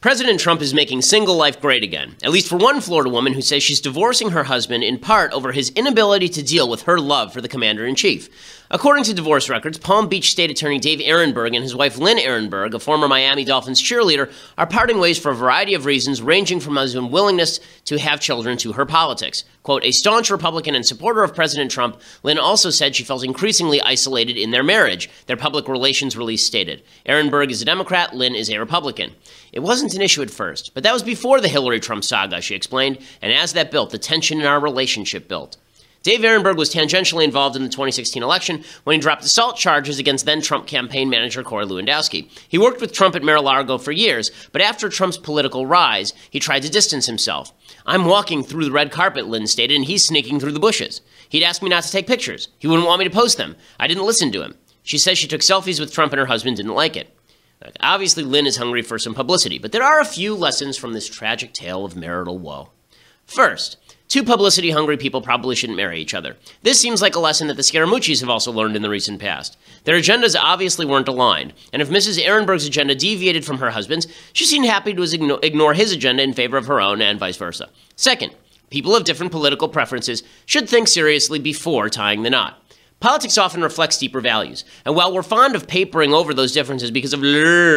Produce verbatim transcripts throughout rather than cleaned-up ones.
President Trump is making single life great again, at least for one Florida woman who says she's divorcing her husband in part over his inability to deal with her love for the commander-in-chief. According to divorce records, Palm Beach State Attorney Dave Ehrenberg and his wife Lynn Ehrenberg, a former Miami Dolphins cheerleader, are parting ways for a variety of reasons, ranging from his unwillingness to have children to her politics. Quote, a staunch Republican and supporter of President Trump, Lynn also said she felt increasingly isolated in their marriage, their public relations release stated. Ehrenberg is a Democrat, Lynn is a Republican. It wasn't an issue at first, but that was before the Hillary-Trump saga, she explained, and as that built, the tension in our relationship built. Dave Ehrenberg was tangentially involved in the twenty sixteen election when he dropped assault charges against then-Trump campaign manager Corey Lewandowski. He worked with Trump at Mar-a-Lago for years, but after Trump's political rise, he tried to distance himself. I'm walking through the red carpet, Lynn stated, and he's sneaking through the bushes. He'd ask me not to take pictures. He wouldn't want me to post them. I didn't listen to him. She says she took selfies with Trump and her husband didn't like it. Obviously, Lynn is hungry for some publicity, but there are a few lessons from this tragic tale of marital woe. First, two publicity-hungry people probably shouldn't marry each other. This seems like a lesson that the Scaramucci's have also learned in the recent past. Their agendas obviously weren't aligned, and if Missus Ehrenberg's agenda deviated from her husband's, she seemed happy to ignore his agenda in favor of her own, and vice versa. Second, people of different political preferences should think seriously before tying the knot. Politics often reflects deeper values, and while we're fond of papering over those differences because of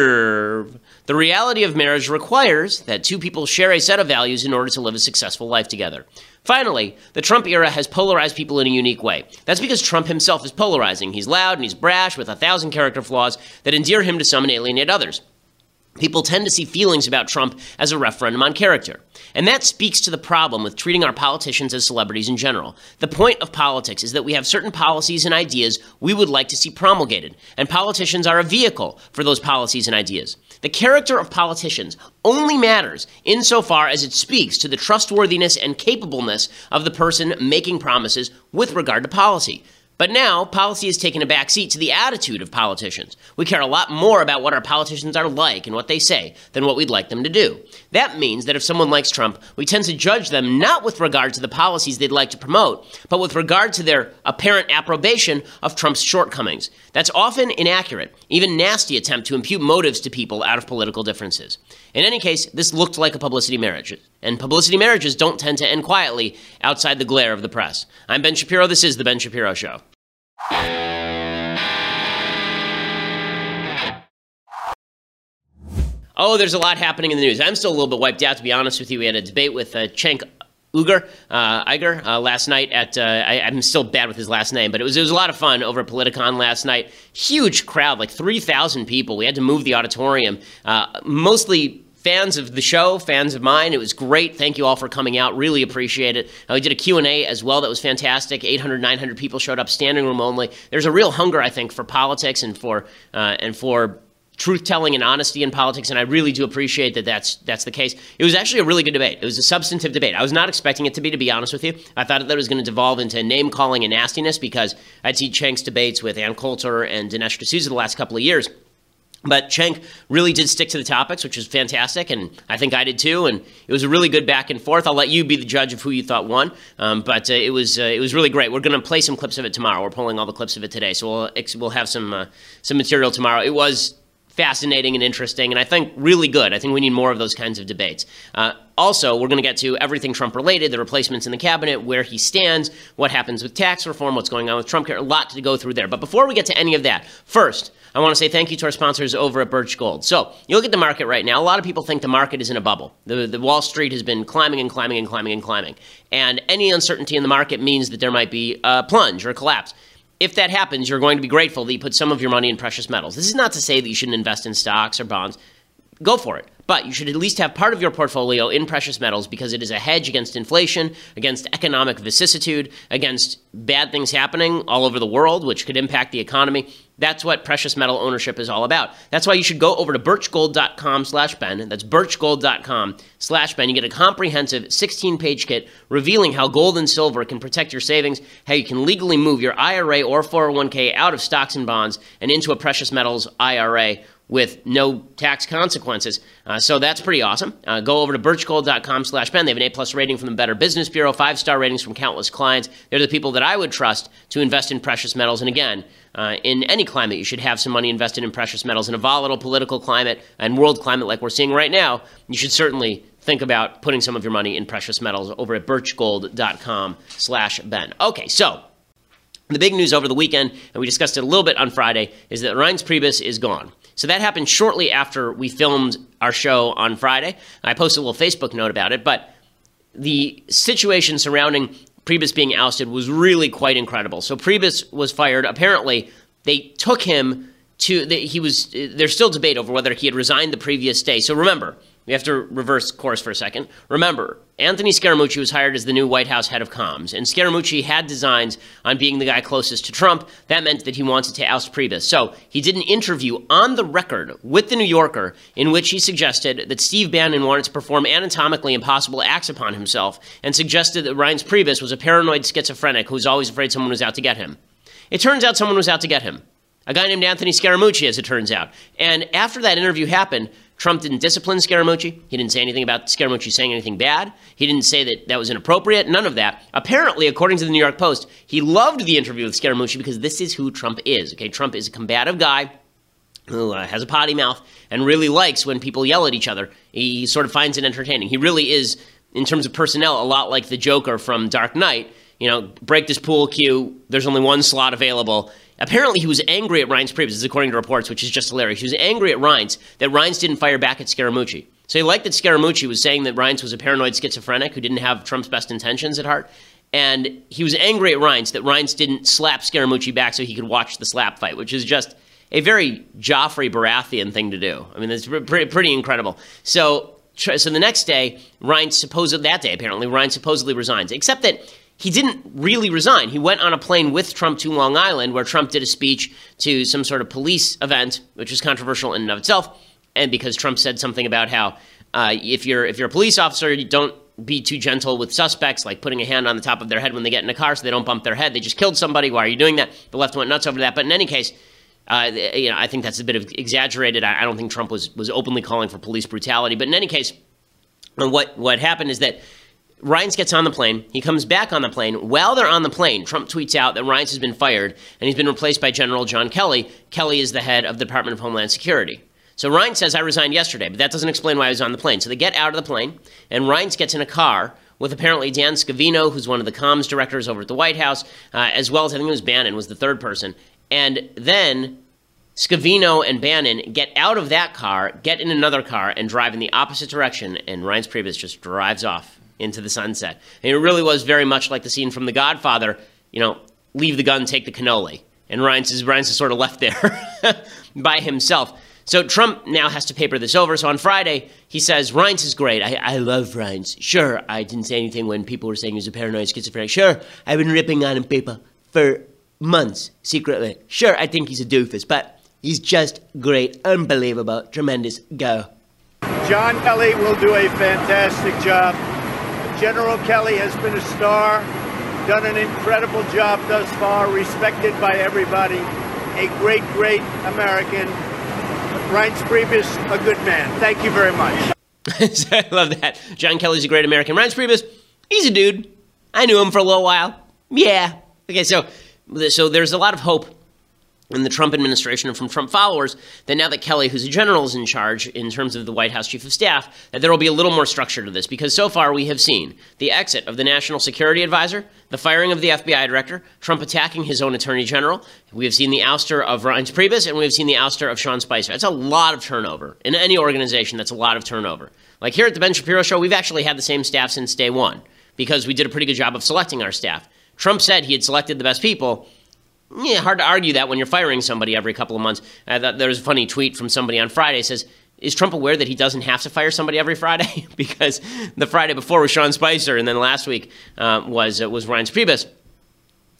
love, the reality of marriage requires that two people share a set of values in order to live a successful life together. Finally, the Trump era has polarized people in a unique way. That's because Trump himself is polarizing. He's loud and he's brash with a thousand character flaws that endear him to some and alienate others. People tend to see feelings about Trump as a referendum on character. And that speaks to the problem with treating our politicians as celebrities in general. The point of politics is that we have certain policies and ideas we would like to see promulgated, and politicians are a vehicle for those policies and ideas. The character of politicians only matters insofar as it speaks to the trustworthiness and capableness of the person making promises with regard to policy. But now, policy has taken a backseat to the attitude of politicians. We care a lot more about what our politicians are like and what they say than what we'd like them to do. That means that if someone likes Trump, we tend to judge them not with regard to the policies they'd like to promote, but with regard to their apparent approbation of Trump's shortcomings. That's often inaccurate, even nasty attempt to impute motives to people out of political differences. In any case, this looked like a publicity marriage, and publicity marriages don't tend to end quietly outside the glare of the press. I'm Ben Shapiro. This is The Ben Shapiro Show. Oh, there's a lot happening in the news. I'm still a little bit wiped out, to be honest with you. We had a debate with uh, Cenk Uygur, uh, Uygur uh, last night at, uh, I, I'm still bad with his last name, but it was, it was a lot of fun over at Politicon last night. Huge crowd, like three thousand people. We had to move the auditorium, uh, mostly fans of the show, fans of mine. It was great. Thank you all for coming out. Really appreciate it. Uh, we did a Q and A as well. That was fantastic. eight hundred, nine hundred people showed up, standing room only. There's a real hunger, I think, for politics and for, uh, and for truth-telling and honesty in politics, and I really do appreciate that that's that's the case. It was actually a really good debate. It was a substantive debate. I was not expecting it to be, to be honest with you. I thought that it was going to devolve into name-calling and nastiness because I'd seen Cenk's debates with Ann Coulter and Dinesh D'Souza the last couple of years. But Cenk really did stick to the topics, which was fantastic, and I think I did too, and it was a really good back and forth. I'll let you be the judge of who you thought won, um, but uh, it was uh, it was really great. We're going to play some clips of it tomorrow. We're pulling all the clips of it today, so we'll, we'll have some, uh, some material tomorrow. It was fascinating and interesting, and I think really good. I think we need more of those kinds of debates. Uh, also, we're going to get to everything Trump-related, the replacements in the cabinet, where he stands, what happens with tax reform, what's going on with Trump. A lot to go through there. But before we get to any of that, first, I want to say thank you to our sponsors over at Birch Gold. So, you look at the market right now. A lot of people think the market is in a bubble. The, the Wall Street has been climbing and climbing and climbing and climbing. And any uncertainty in the market means that there might be a plunge or a collapse. If that happens, you're going to be grateful that you put some of your money in precious metals. This is not to say that you shouldn't invest in stocks or bonds. Go for it. But you should at least have part of your portfolio in precious metals because it is a hedge against inflation, against economic vicissitude, against bad things happening all over the world, which could impact the economy. That's what precious metal ownership is all about. That's why you should go over to birchgold.com slash Ben. That's birchgold.com slash Ben. You get a comprehensive sixteen-page kit revealing how gold and silver can protect your savings, how you can legally move your I R A or four oh one k out of stocks and bonds and into a precious metals I R A with no tax consequences. Uh, so that's pretty awesome. Uh, go over to birchgold.com slash Ben. They have an A-plus rating from the Better Business Bureau, five-star ratings from countless clients. They're the people that I would trust to invest in precious metals. And again, uh, in any climate, you should have some money invested in precious metals. In a volatile political climate and world climate like we're seeing right now, you should certainly think about putting some of your money in precious metals over at birchgold.com slash Ben. Okay, so the big news over the weekend, and we discussed it a little bit on Friday, is that Reince Priebus is gone. So that happened shortly after we filmed our show on Friday. I posted a little Facebook note about it, but the situation surrounding Priebus being ousted was really quite incredible. So Priebus was fired. Apparently, they took him to, the, he was, there's still debate over whether he had resigned the previous day. So remember, we have to reverse course for a second. Remember, Anthony Scaramucci was hired as the new White House head of comms, and Scaramucci had designs on being the guy closest to Trump. That meant that he wanted to oust Priebus. So he did an interview on the record with The New Yorker in which he suggested that Steve Bannon wanted to perform anatomically impossible acts upon himself and suggested that Reince Priebus was a paranoid schizophrenic who was always afraid someone was out to get him. It turns out someone was out to get him. A guy named Anthony Scaramucci, as it turns out. And after that interview happened, Trump didn't discipline Scaramucci. He didn't say anything about Scaramucci saying anything bad. He didn't say that that was inappropriate. None of that. Apparently, according to the New York Post, he loved the interview with Scaramucci because this is who Trump is. Okay, Trump is a combative guy who uh, has a potty mouth and really likes when people yell at each other. He sort of finds it entertaining. He really is, in terms of personnel, a lot like the Joker from Dark Knight. You know, break this pool cue. There's only one slot available. Apparently, he was angry at Reince Priebus, this is according to reports, which is just hilarious. He was angry at Reince that Reince didn't fire back at Scaramucci. So he liked that Scaramucci was saying that Reince was a paranoid schizophrenic who didn't have Trump's best intentions at heart. And he was angry at Reince that Reince didn't slap Scaramucci back so he could watch the slap fight, which is just a very Joffrey Baratheon thing to do. I mean, it's pretty, pretty incredible. So, so the next day, Reince supposedly, that day apparently, Reince supposedly resigns, except that he didn't really resign. He went on a plane with Trump to Long Island, where Trump did a speech to some sort of police event, which was controversial in and of itself. And because Trump said something about how uh, if you're if you're a police officer, you don't be too gentle with suspects, like putting a hand on the top of their head when they get in a car so they don't bump their head. They just killed somebody. Why are you doing that? The left went nuts over that. But in any case, uh, you know, I think that's a bit of exaggerated. I, I don't think Trump was was openly calling for police brutality. But in any case, what what happened is that Reince gets on the plane. He comes back on the plane. While they're on the plane, Trump tweets out that Reince has been fired and he's been replaced by General John Kelly. Kelly is the head of the Department of Homeland Security. So Reince says, I resigned yesterday, but that doesn't explain why I was on the plane. So they get out of the plane, and Reince gets in a car with apparently Dan Scavino, who's one of the comms directors over at the White House, uh, as well as I think it was Bannon was the third person. And then Scavino and Bannon get out of that car, get in another car, and drive in the opposite direction, and Reince Priebus just drives off into the sunset. And it really was very much like the scene from The Godfather, you know, leave the gun, take the cannoli. And Reince is, Reince is sort of left there by himself. So Trump now has to paper this over. So on Friday, he says, Reince is great. I, I love Reince. Sure, I didn't say anything when people were saying he was a paranoid schizophrenic. Sure, I've been ripping on him people for months, secretly. Sure, I think he's a doofus, but he's just great, unbelievable, tremendous, go. John Kelly will do a fantastic job. General Kelly has been a star, done an incredible job thus far, respected by everybody, a great, great American. Reince Priebus, a good man. Thank you very much. I love that. John Kelly's a great American. Reince Priebus, he's a dude. I knew him for a little while. Yeah. Okay, so, so there's a lot of hope in the Trump administration and from Trump followers that now that Kelly, who's a general, is in charge in terms of the White House chief of staff, that there will be a little more structure to this. Because so far we have seen the exit of the national security advisor, the firing of the F B I director, Trump attacking his own attorney general. We have seen the ouster of Reince Priebus, and we have seen the ouster of Sean Spicer. That's a lot of turnover. In any organization, that's a lot of turnover. Like here at the Ben Shapiro Show, we've actually had the same staff since day one because we did a pretty good job of selecting our staff. Trump said he had selected the best people. Yeah, hard to argue that when you're firing somebody every couple of months. Uh, that, there was a funny tweet from somebody on Friday. It says, is Trump aware that he doesn't have to fire somebody every Friday? Because the Friday before was Sean Spicer, and then last week uh, was uh, was Reince Priebus.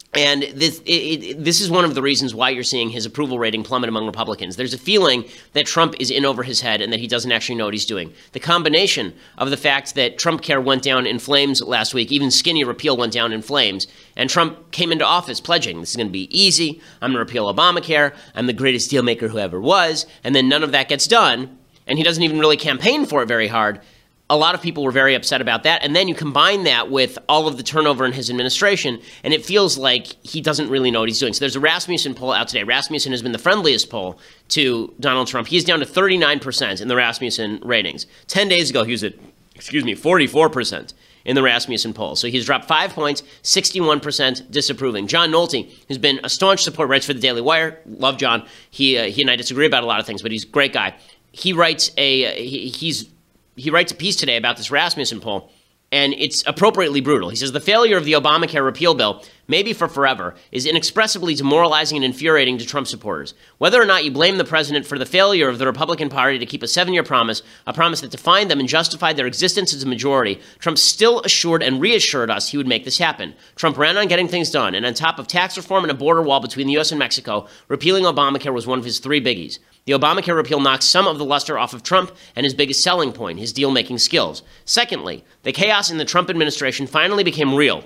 And this it, it, this is one of the reasons why you're seeing his approval rating plummet among Republicans. There's a feeling that Trump is in over his head and that he doesn't actually know what he's doing. The combination of the fact that Trump Care went down in flames last week, even skinny repeal went down in flames, and Trump came into office pledging, this is going to be easy, I'm going to repeal Obamacare, I'm the greatest deal maker who ever was, and then none of that gets done, and he doesn't even really campaign for it very hard. A lot of people were very upset about that. And then you combine that with all of the turnover in his administration, and it feels like he doesn't really know what he's doing. So there's a Rasmussen poll out today. Rasmussen has been the friendliest poll to Donald Trump. He's down to thirty-nine percent in the Rasmussen ratings. Ten days ago, he was at, excuse me, forty-four percent in the Rasmussen poll. So he's dropped five points, sixty-one percent disapproving. John Nolte, who's been a staunch supporter, writes for the Daily Wire. Love John. He, uh, he and I disagree about a lot of things, but he's a great guy. He writes a, he, he's, He writes a piece today about this Rasmussen poll, and it's appropriately brutal. He says, the failure of the Obamacare repeal bill, maybe for forever, is inexpressibly demoralizing and infuriating to Trump supporters. Whether or not you blame the president for the failure of the Republican Party to keep a seven-year promise, a promise that defined them and justified their existence as a majority, Trump still assured and reassured us he would make this happen. Trump ran on getting things done, and on top of tax reform and a border wall between the U S and Mexico, repealing Obamacare was one of his three biggies. The Obamacare repeal knocks some of the luster off of Trump and his biggest selling point, his deal-making skills. Secondly, the chaos in the Trump administration finally became real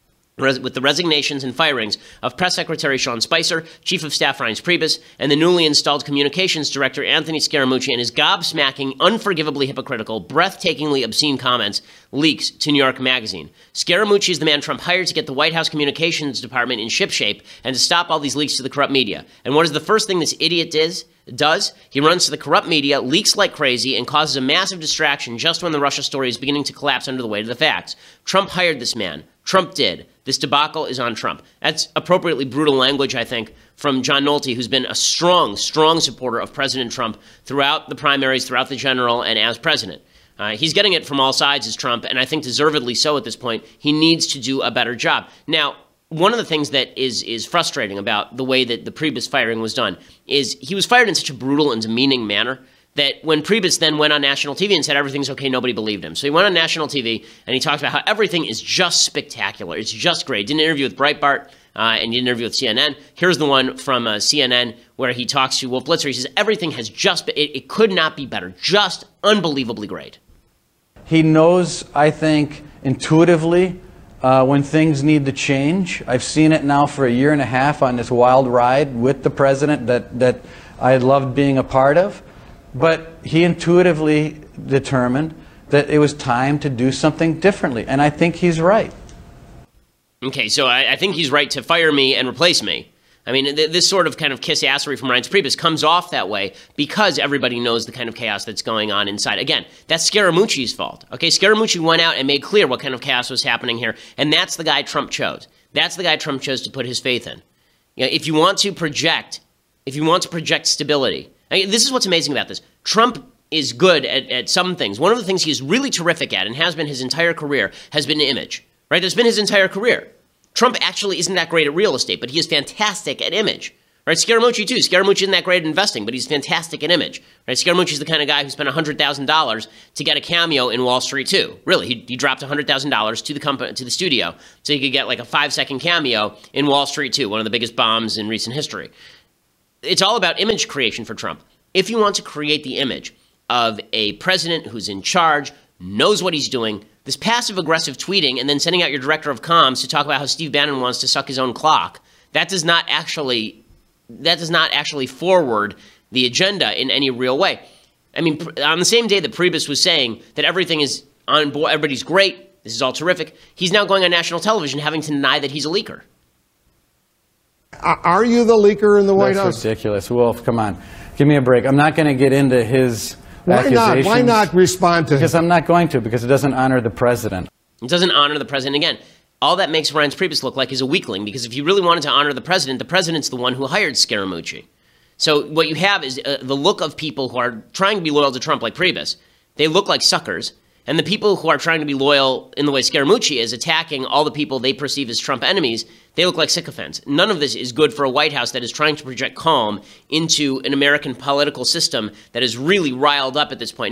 with the resignations and firings of Press Secretary Sean Spicer, Chief of Staff Reince Priebus, and the newly installed Communications Director Anthony Scaramucci, and his gobsmacking, unforgivably hypocritical, breathtakingly obscene comments leaks to New York Magazine. Scaramucci is the man Trump hired to get the White House Communications Department in shipshape and to stop all these leaks to the corrupt media. And what is the first thing this idiot does? does, he runs to the corrupt media, leaks like crazy, and causes a massive distraction just when the Russia story is beginning to collapse under the weight of the facts. Trump hired this man. Trump did. This debacle is on Trump. That's appropriately brutal language, I think, from John Nolte, who's been a strong, strong supporter of President Trump throughout the primaries, throughout the general, and as president. Uh, he's getting it from all sides as Trump, and I think deservedly so at this point. He needs to do a better job. Now, one of the things that is is frustrating about the way that the Priebus firing was done is he was fired in such a brutal and demeaning manner that when Priebus then went on national T V and said everything's okay, nobody believed him. So he went on national T V and he talked about how everything is just spectacular. It's just great. Did an interview with Breitbart uh, and did an interview with C N N. Here's the one from uh, C N N where he talks to Wolf Blitzer. He says everything has just been, it, it could not be better. Just unbelievably great. He knows, I think, intuitively, Uh, when things need to change. I've seen it now for a year and a half on this wild ride with the president that, that I loved being a part of. But he intuitively determined that it was time to do something differently. And I think he's right. Okay, so I, I think he's right to fire me and replace me. I mean, th this sort of kind of kiss-assery from Reince Priebus comes off that way because everybody knows the kind of chaos that's going on inside. Again, that's Scaramucci's fault. Okay, Scaramucci went out and made clear what kind of chaos was happening here, and that's the guy Trump chose. That's the guy Trump chose to put his faith in. You know, if you want to project, if you want to project stability, I mean, this is what's amazing about this. Trump is good at, at some things. One of the things he's really terrific at, and has been his entire career, has been image. Right? That's been his entire career. Trump actually isn't that great at real estate, but he is fantastic at image. Right? Scaramucci, too. Scaramucci isn't that great at investing, but he's fantastic at image. Right? Scaramucci's the kind of guy who spent one hundred thousand dollars to get a cameo in Wall Street, too. Really, he, he dropped one hundred thousand dollars to the company, to the studio, so he could get like a five-second cameo in Wall Street, too, one of the biggest bombs in recent history. It's all about image creation for Trump. If you want to create the image of a president who's in charge, knows what he's doing, this passive-aggressive tweeting and then sending out your director of comms to talk about how Steve Bannon wants to suck his own clock, that does not actually, that does not actually forward the agenda in any real way. I mean, on the same day that Priebus was saying that everything is on board, everybody's great, this is all terrific, he's now going on national television having to deny that he's a leaker. Are you the leaker in the White That's House? ridiculous. Wolf, come on. Give me a break. I'm not going to get into his Why not? Why not respond to him? Because I'm not going to, because it doesn't honor the president. It doesn't honor the president. Again, all that makes Reince Priebus look like is a weakling, because if you really wanted to honor the president, the president's the one who hired Scaramucci. So what you have is uh, the look of people who are trying to be loyal to Trump, like Priebus. They look like suckers. And the people who are trying to be loyal in the way Scaramucci is, attacking all the people they perceive as Trump enemies, they look like sycophants. None of this is good for a White House that is trying to project calm into an American political system that is really riled up at this point. Now,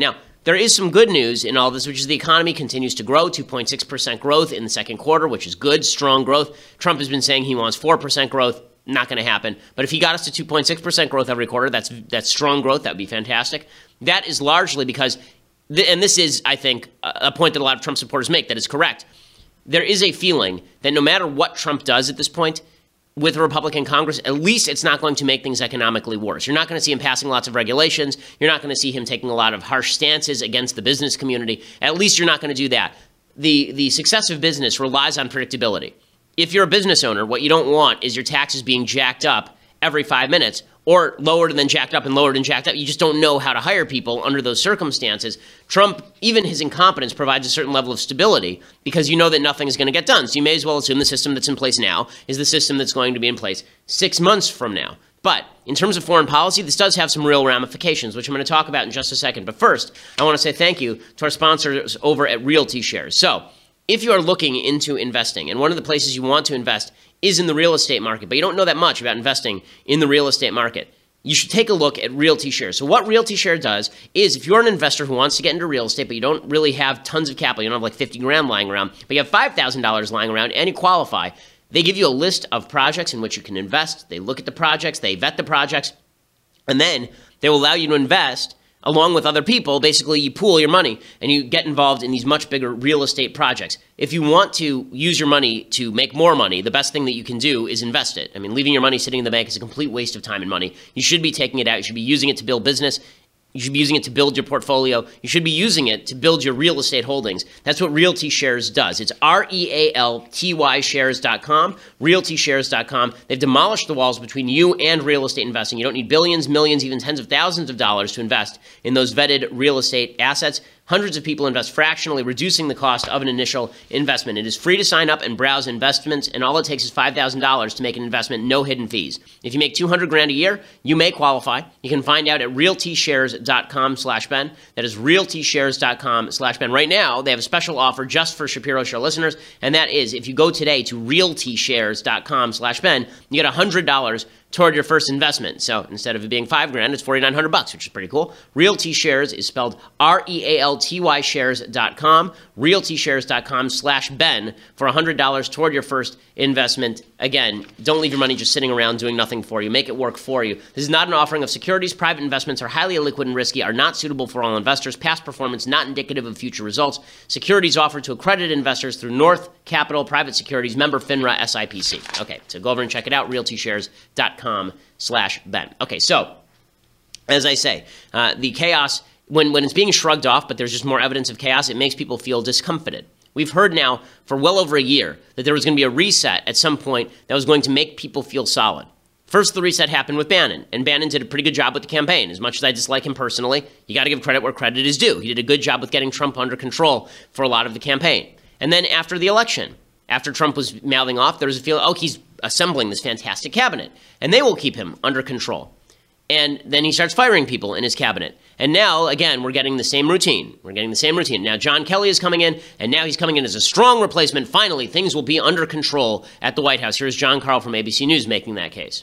there is some good news in all this, which is the economy continues to grow, two point six percent growth in the second quarter, which is good, strong growth. Trump has been saying he wants four percent growth. Not going to happen. But if he got us to two point six percent growth every quarter, that's that's strong growth. That would be fantastic. That is largely because, th- and this is, I think, a point that a lot of Trump supporters make that is correct. There is a feeling that no matter what Trump does at this point with a Republican Congress, at least it's not going to make things economically worse. You're not going to see him passing lots of regulations. You're not going to see him taking a lot of harsh stances against the business community. At least you're not going to do that. The, the success of business relies on predictability. If you're a business owner, what you don't want is your taxes being jacked up every five minutes or lowered and then jacked up and lowered and jacked up. You just don't know how to hire people under those circumstances. Trump, even his incompetence, provides a certain level of stability because you know that nothing is going to get done. So you may as well assume the system that's in place now is the system that's going to be in place six months from now. But in terms of foreign policy, this does have some real ramifications, which I'm going to talk about in just a second. But first, I want to say thank you to our sponsors over at Realty Shares. So if you are looking into investing, and one of the places you want to invest is in the real estate market, but you don't know that much about investing in the real estate market, you should take a look at Realty Shares. So what Realty Share does is if you're an investor who wants to get into real estate, but you don't really have tons of capital, you don't have like fifty grand lying around, but you have five thousand dollars lying around and you qualify, they give you a list of projects in which you can invest. They look at the projects, they vet the projects, and then they will allow you to invest along with other people. Basically, you pool your money and you get involved in these much bigger real estate projects. If you want to use your money to make more money, the best thing that you can do is invest it. I mean, leaving your money sitting in the bank is a complete waste of time and money. You should be taking it out. You should be using it to build business. You should be using it to build your portfolio. You should be using it to build your real estate holdings. That's what Realty Shares does. It's R E A L T Y shares dot com, realty shares dot com. They've demolished the walls between you and real estate investing. You don't need billions, millions, even tens of thousands of dollars to invest in those vetted real estate assets. Hundreds of people invest fractionally, reducing the cost of an initial investment. It is free to sign up and browse investments, and all it takes is five thousand dollars to make an investment, no hidden fees. If you make two hundred grand a year, you may qualify. You can find out at realty shares dot com slash Ben. That is realty shares dot com slash Ben. Right now, they have a special offer just for Shapiro Show listeners, and that is if you go today to realty shares dot com slash Ben, you get one hundred dollars toward your first investment. So instead of it being five grand, it's forty-nine hundred bucks, which is pretty cool. Realty Shares is spelled R E A L T Y shares dot com, realty shares dot com slash Ben for one hundred dollars toward your first investment. Again, don't leave your money just sitting around doing nothing for you. Make it work for you. This is not an offering of securities. Private investments are highly illiquid and risky, are not suitable for all investors. Past performance not indicative of future results. Securities offered to accredited investors through North Capital Private Securities, member FINRA S I P C. Okay, so go over and check it out, realty shares dot com slash Ben. Okay, so as I say, uh, the chaos, when, when it's being shrugged off, but there's just more evidence of chaos, it makes people feel discomfited. We've heard now for well over a year that there was going to be a reset at some point that was going to make people feel solid. First, the reset happened with Bannon, and Bannon did a pretty good job with the campaign. As much as I dislike him personally, you got to give credit where credit is due. He did a good job with getting Trump under control for a lot of the campaign. And then after the election, after Trump was mouthing off, there was a feeling, oh, he's assembling this fantastic cabinet, and they will keep him under control. And then he starts firing people in his cabinet. And now, again, we're getting the same routine. We're getting the same routine. Now, John Kelly is coming in, and now he's coming in as a strong replacement. Finally, things will be under control at the White House. Here's John Karl from A B C News making that case.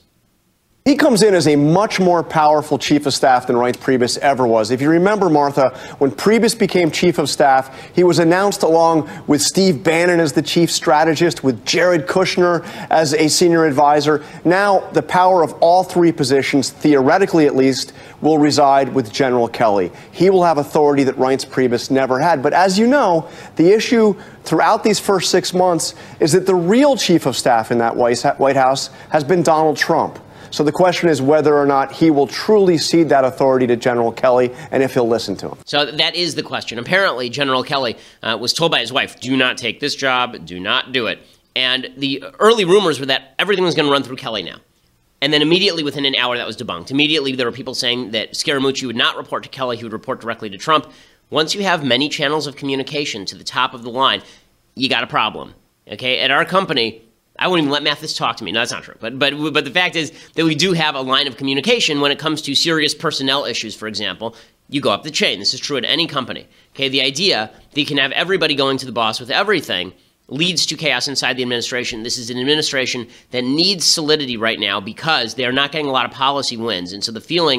He comes in as a much more powerful chief of staff than Reince Priebus ever was. If you remember, Martha, when Priebus became chief of staff, he was announced along with Steve Bannon as the chief strategist, with Jared Kushner as a senior advisor. Now, the power of all three positions, theoretically at least, will reside with General Kelly. He will have authority that Reince Priebus never had. But as you know, the issue throughout these first six months is that the real chief of staff in that White House has been Donald Trump. So the question is whether or not he will truly cede that authority to General Kelly and if he'll listen to him. So that is the question. Apparently, General Kelly uh, was told by his wife, do not take this job, do not do it. And the early rumors were that everything was going to run through Kelly now. And then immediately within an hour, that was debunked. Immediately, there were people saying that Scaramucci would not report to Kelly, he would report directly to Trump. Once you have many channels of communication to the top of the line, you got a problem. Okay, at our company, I wouldn't even let Mathis talk to me. No, that's not true. But but but the fact is that we do have a line of communication when it comes to serious personnel issues, for example. You go up the chain. This is true at any company. Okay, the idea that you can have everybody going to the boss with everything leads to chaos inside the administration. This is an administration that needs solidity right now because they are not getting a lot of policy wins. And so the feeling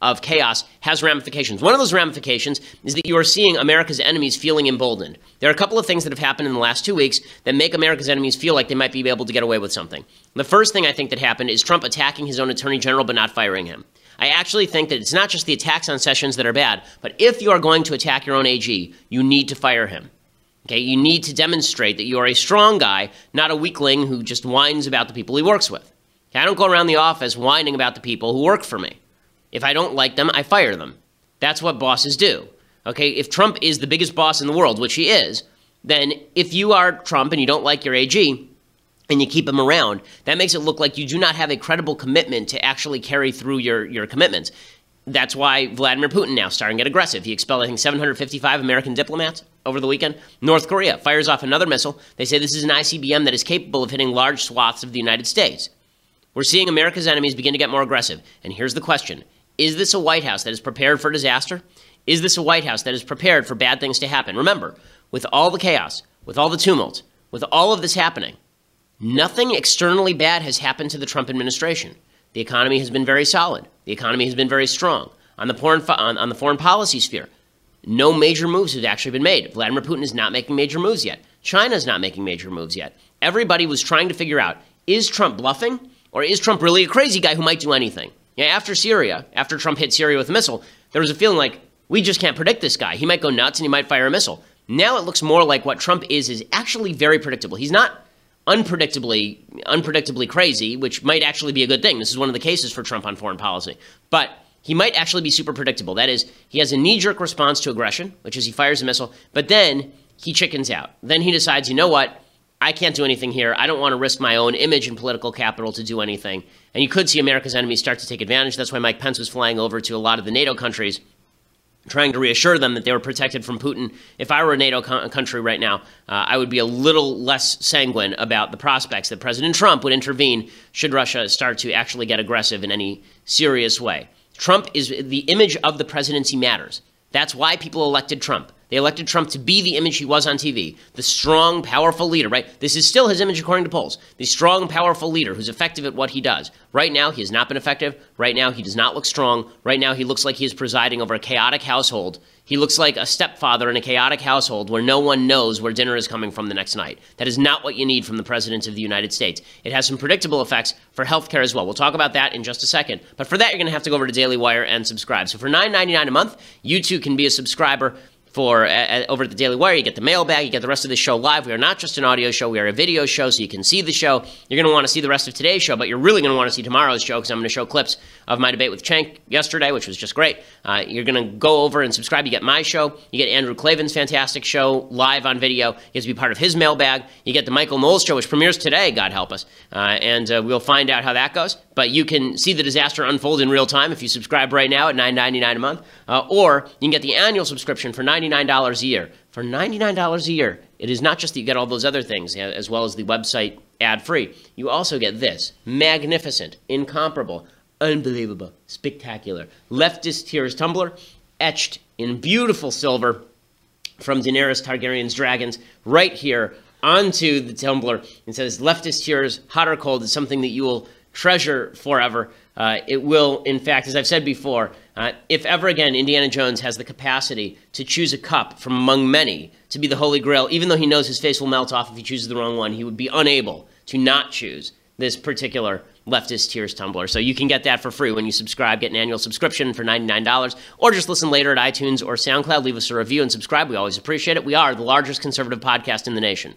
of chaos has ramifications. One of those ramifications is that you are seeing America's enemies feeling emboldened. There are a couple of things that have happened in the last two weeks that make America's enemies feel like they might be able to get away with something. The first thing I think that happened is Trump attacking his own attorney general but not firing him. I actually think that it's not just the attacks on Sessions that are bad, but if you are going to attack your own A G, you need to fire him. Okay, you need to demonstrate that you are a strong guy, not a weakling who just whines about the people he works with. Okay, I don't go around the office whining about the people who work for me. If I don't like them, I fire them. That's what bosses do. Okay, if Trump is the biggest boss in the world, which he is, then if you are Trump and you don't like your A G and you keep him around, that makes it look like you do not have a credible commitment to actually carry through your, your commitments. That's why Vladimir Putin now is starting to get aggressive. He expelled, I think, seven hundred fifty-five American diplomats over the weekend. North Korea fires off another missile. They say this is an I C B M that is capable of hitting large swaths of the United States. We're seeing America's enemies begin to get more aggressive. And here's the question. Is this a White House that is prepared for disaster? Is this a White House that is prepared for bad things to happen? Remember, with all the chaos, with all the tumult, with all of this happening, nothing externally bad has happened to the Trump administration. The economy has been very solid. The economy has been very strong. On the foreign, on, on the foreign policy sphere, no major moves have actually been made. Vladimir Putin is not making major moves yet. China is not making major moves yet. Everybody was trying to figure out, is Trump bluffing? Or is Trump really a crazy guy who might do anything? Yeah, after Syria, after Trump hit Syria with a missile, there was a feeling like, we just can't predict this guy. He might go nuts and he might fire a missile. Now it looks more like what Trump is is actually very predictable. He's not unpredictably, unpredictably crazy, which might actually be a good thing. This is one of the cases for Trump on foreign policy. But he might actually be super predictable. That is, he has a knee-jerk response to aggression, which is he fires a missile, but then he chickens out. Then he decides, you know what? I can't do anything here. I don't want to risk my own image and political capital to do anything. And you could see America's enemies start to take advantage. That's why Mike Pence was flying over to a lot of the NATO countries, trying to reassure them that they were protected from Putin. If I were a NATO co- country right now, uh, I would be a little less sanguine about the prospects that President Trump would intervene should Russia start to actually get aggressive in any serious way. Trump is the image of the presidency matters. That's why people elected Trump. They elected Trump to be the image he was on T V, the strong, powerful leader, right? This is still his image according to polls, the strong, powerful leader who's effective at what he does. Right now, he has not been effective. Right now, he does not look strong. Right now, he looks like he is presiding over a chaotic household. He looks like a stepfather in a chaotic household where no one knows where dinner is coming from the next night. That is not what you need from the President of the United States. It has some predictable effects for healthcare as well. We'll talk about that in just a second. But for that, you're going to have to go over to Daily Wire and subscribe. So for nine ninety-nine a month, you too can be a subscriber. For uh, over at the Daily Wire, you get the mailbag, you get the rest of the show live. We are not just an audio show, we are a video show, so you can see the show. You're going to want to see the rest of today's show, but you're really going to want to see tomorrow's show because I'm going to show clips of my debate with Cenk yesterday, which was just great. Uh, you're going to go over and subscribe. You get my show. You get Andrew Klavan's fantastic show live on video. You get to be part of his mailbag. You get the Michael Knowles show, which premieres today, God help us, uh, and uh, we'll find out how that goes. But you can see the disaster unfold in real time if you subscribe right now at nine ninety-nine a month, uh, or you can get the annual subscription for ninety-nine dollars a year. For ninety-nine dollars a year, it is not just that you get all those other things, as well as the website ad-free. You also get this magnificent, incomparable, unbelievable, spectacular leftist tears tumbler, etched in beautiful silver from Daenerys Targaryen's dragons, right here onto the tumbler. It says, leftist tears, hot or cold, is something that you will treasure forever. Uh, it will, in fact, as I've said before, uh, if ever again Indiana Jones has the capacity to choose a cup from among many to be the Holy Grail, even though he knows his face will melt off if he chooses the wrong one, he would be unable to not choose this particular leftist tears tumbler. So you can get that for free when you subscribe. Get an annual subscription for ninety-nine dollars, or just listen later at iTunes or SoundCloud. Leave us a review and subscribe. We always appreciate it. We are the largest conservative podcast in the nation.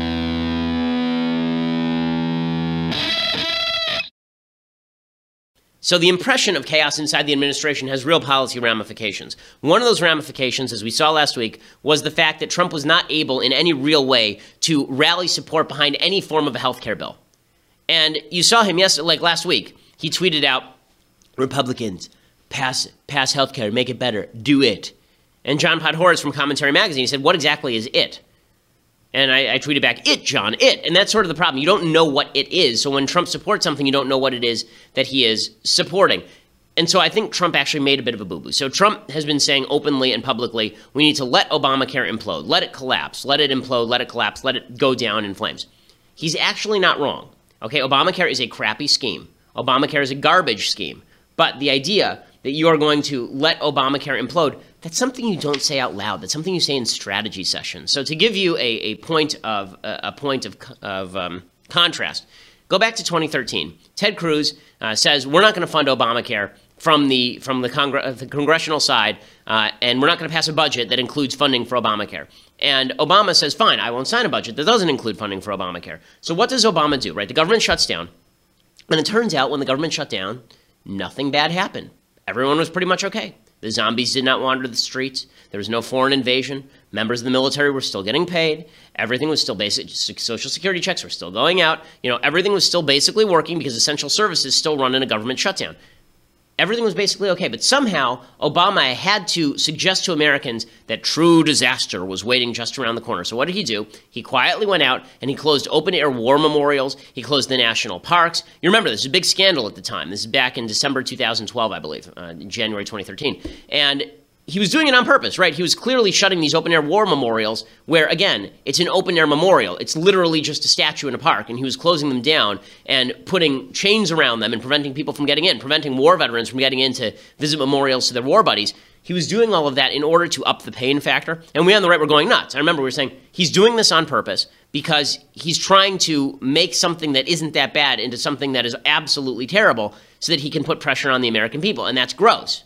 So the impression of chaos inside the administration has real policy ramifications. One of those ramifications, as we saw last week, was the fact that Trump was not able in any real way to rally support behind any form of a health care bill. And you saw him yesterday, like last week, he tweeted out, Republicans, pass pass health care, make it better, do it. And John Podhoretz from Commentary Magazine, he said, what exactly is it? And I, I tweeted back, it, John, it. And that's sort of the problem. You don't know what it is. So when Trump supports something, you don't know what it is that he is supporting. And so I think Trump actually made a bit of a boo-boo. So Trump has been saying openly and publicly, we need to let Obamacare implode. Let it collapse. Let it implode. Let it collapse. Let it go down in flames. He's actually not wrong. Okay, Obamacare is a crappy scheme. Obamacare is a garbage scheme. But the idea that you are going to let Obamacare implode, that's something you don't say out loud. That's something you say in strategy sessions. So to give you a, a point of a point of, of um, contrast, go back to twenty thirteen. Ted Cruz uh, says we're not going to fund Obamacare from the from the, Congre- the congressional side, uh, and we're not going to pass a budget that includes funding for Obamacare. And Obama says, fine, I won't sign a budget that doesn't include funding for Obamacare. So what does Obama do, right? The government shuts down. And it turns out when the government shut down, nothing bad happened. Everyone was pretty much okay. The zombies did not wander the streets. There was no foreign invasion. Members of the military were still getting paid. Everything was still basic. Social security checks were still going out. You know, everything was still basically working because essential services still run in a government shutdown. Everything was basically okay, but somehow Obama had to suggest to Americans that true disaster was waiting just around the corner. So what did he do? He quietly went out and he closed open-air war memorials. He closed the national parks. You remember, this was a big scandal at the time. This is back in December two thousand twelve, I believe, uh, January twenty thirteen. And he was doing it on purpose, right? He was clearly shutting these open-air war memorials where, again, it's an open-air memorial. It's literally just a statue in a park, and he was closing them down and putting chains around them and preventing people from getting in, preventing war veterans from getting in to visit memorials to their war buddies. He was doing all of that in order to up the pain factor, and we on the right were going nuts. I remember we were saying he's doing this on purpose because he's trying to make something that isn't that bad into something that is absolutely terrible so that he can put pressure on the American people, and that's gross.